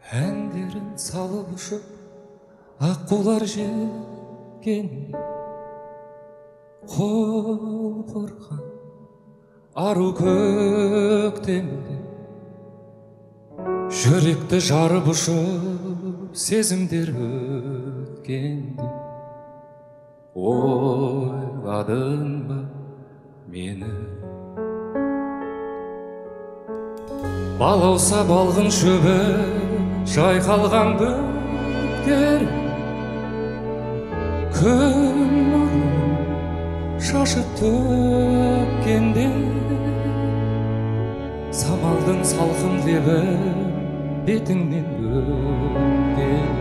Әндерін салып ұшып аққулар желген, құлпырған ару көктемде жүректі жарып ұшып сезімдер өткенде ойладың ба мені? Балауса балғын шөбі жайқалған бөктер, күн нұрын шашып төккенде самалдың салқын лебі бетіңнен өткен.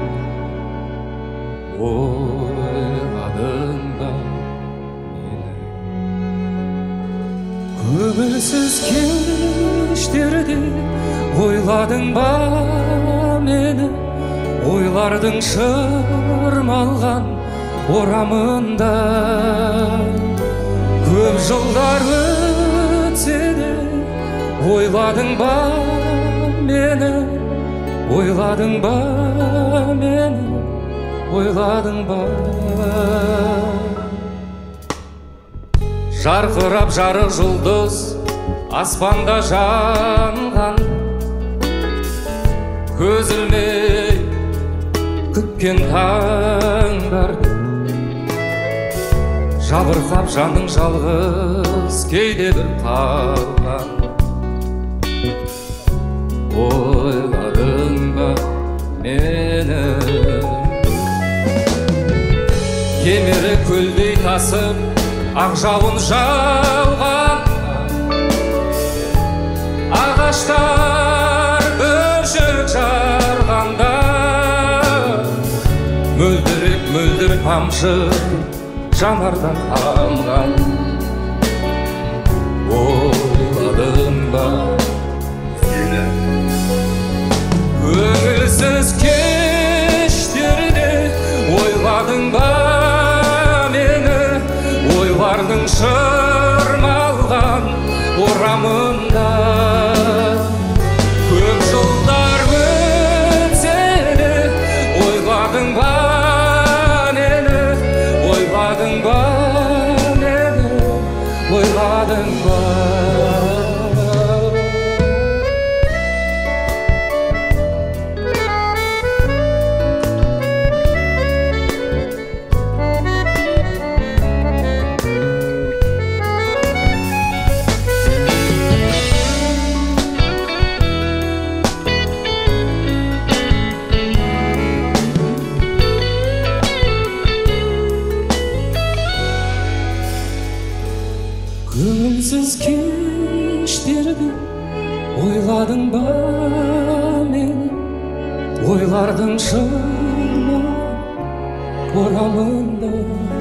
Ойладың ба мені? Көңілсіз кештерде ойладың ба мені? Ойлардың шырмалған орамында көп жылдар өтсе де ойладың ба мені? Ойладың ба мені? Ойладың ба? Жарқырап жарық жұлдыз аспанда жанған, көз ілмей күткен таңдарды жабырқап жаның жалғыз кейде бір қалған. Ойладың ба мені? Кемері көлдей тасып ақ жауын жауған, ағаштар бүршік жарғанда мөлдір тамшы жанардан тамған. Ойладың ба мені? Көңілсіз кештерде ойладың ба мені? Ойлардың шырмалған орамында көп жылдар өтсе де ойладың ба мені? Ойладың ба мені? Ойладың ба? Көңілсіз кештерде ойладың ба мені? Ойлардың шырмалған орамында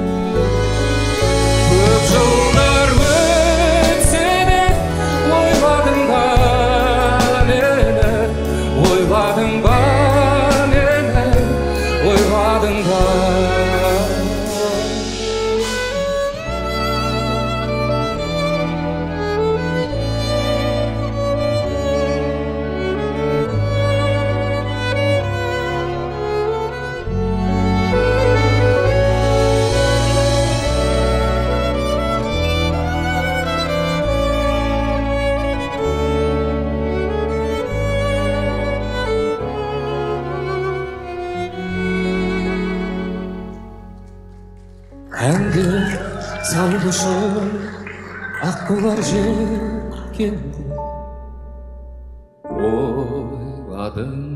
көп жылдар өтсе де ойладың ба мені? Ойладың ба мені? Ойладың ба? Әндерін салып ұшып аққулар желкенде ойладың